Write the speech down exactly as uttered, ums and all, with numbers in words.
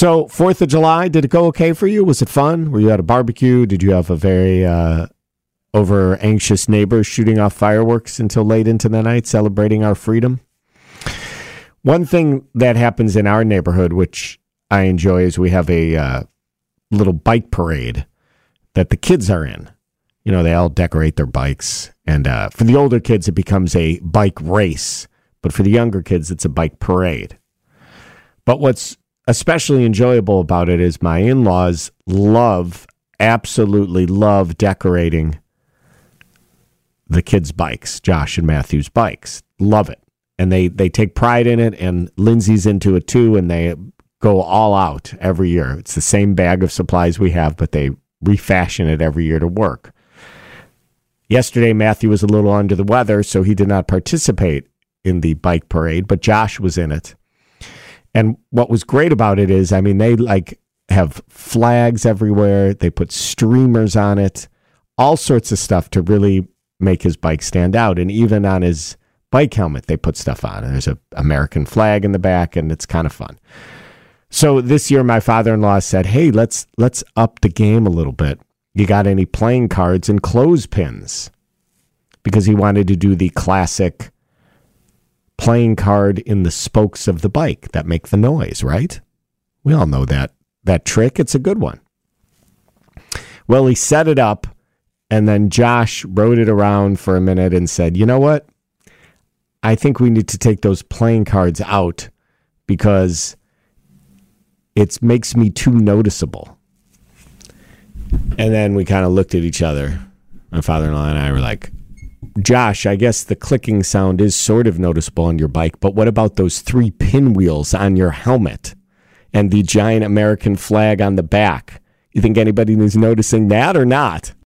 So, fourth of July, did it go okay for you? Was it fun? Were you at a barbecue? Did you have a very uh, over anxious neighbor shooting off fireworks until late into the night, celebrating our freedom? One thing that happens in our neighborhood, which I enjoy, is we have a uh, little bike parade that the kids are in. You know, they all decorate their bikes. And uh, for the older kids, it becomes a bike race. But for the younger kids, it's a bike parade. But what's especially enjoyable about it is my in-laws love, absolutely love decorating the kids' bikes, Josh and Matthew's bikes. Love it. And they, they take pride in it, and Lindsay's into it too, and they go all out every year. It's the same bag of supplies we have, but they refashion it every year to work. Yesterday, Matthew was a little under the weather, so he did not participate in the bike parade, but Josh was in it. And what was great about it is, I mean, they like have flags everywhere. They put streamers on it, all sorts of stuff to really make his bike stand out. And even on his bike helmet, they put stuff on. And there's an American flag in the back, and it's kind of fun. So this year, my father-in-law said, hey, let's let's up the game a little bit. You got any playing cards and clothespins? Because he wanted to do the classic playing card in the spokes of the bike that make the noise, right? We all know that that trick. It's a good one. Well, he set it up, and then Josh rode it around for a minute and said, you know what? I think we need to take those playing cards out because it makes me too noticeable. And then we kind of looked at each other. My father-in-law and I were like, Josh, I guess the clicking sound is sort of noticeable on your bike, but what about those three pinwheels on your helmet and the giant American flag on the back? You think anybody is noticing that or not?